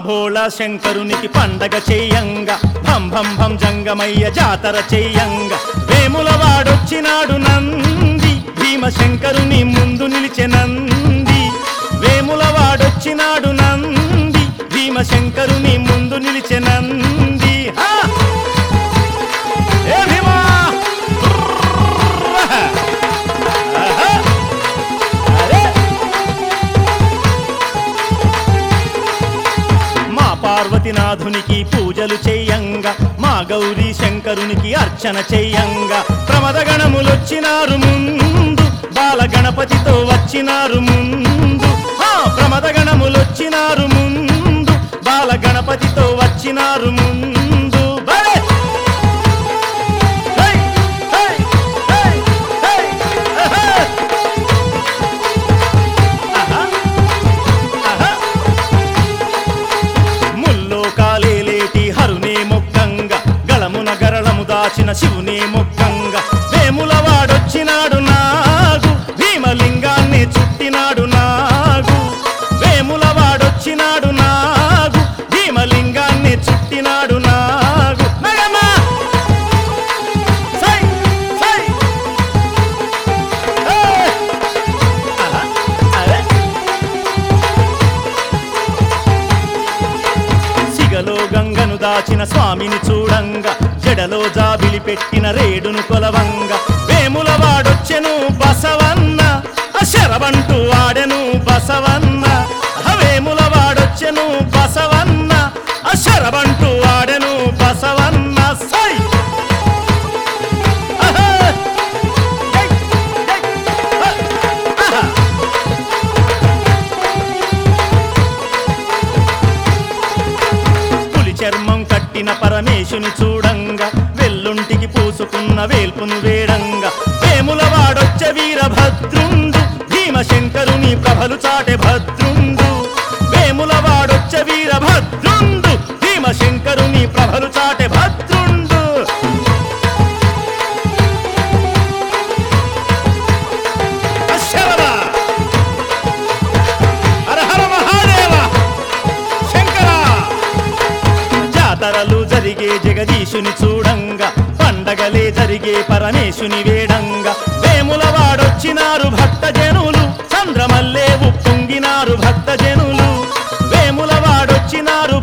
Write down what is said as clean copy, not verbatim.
భోళ శంకరునికి పండగ చెయ్యంగా భం భం భం జంగమయ్య జాతర చెయ్యంగా వేములవాడొచ్చినాడు నంది భీమశంకరుని ముందు నిలిచె నంది వేములవాడొచ్చినాడు నంది భీమశంకరుని ముందు నిలిచె నంది ఏ భీమా పార్వతీనాథునికి పూజలు చెయ్యంగా మా గౌరీ శంకరునికి అర్చన చెయ్యంగా ప్రమదగణములొచ్చినారు ముందు బాలగణపతితో వచ్చినారు ముందు ప్రమదగణములొచ్చినారు ముందు బాలగణపతితో వచ్చినారు ముందు దాచిన శివుని మొక్కంగా వేములవాడొచ్చినాడు నాగు భీమలింగాన్ని చుట్టినాడు నాగు వేములవాడొచ్చినాడు నాగు భీమలింగాన్ని చుట్టినాడు నాగు సిగలో గంగను దాచిన స్వామిని చూడంగా జడలో జాబిలి పెట్టిన రేడును కొలవంగా వేములవాడొచ్చెను బసవన్న శరవంటూ ఆడెను బసవన్న వేములవాడొచ్చెను బసవన్న శరవంటూ ఆడెను బసవన్న సై పులి చర్మం కట్టిన పరమేశుని చూడంగా వెల్లుంటికి పూసుకున్న వేల్పును వేడంగా వేములవాడొచ్చే వీరభద్రుండు భీమశంకరుని ప్రభలు చాటె భద్రుండు వేములవాడొచ్చే వీరభద్రుండు భీమశంకరుని ప్రభలు చాటె భద్రుండు జాతరలు జరిగే జగదీశుని చూడంగా పండగలే జరిగే పరమేశుని వేడంగా వేములవాడొచ్చినారు భక్తజనులు చంద్రమల్లే ఉప్పొంగినారు భక్తజనులు వేములవాడొచ్చినారు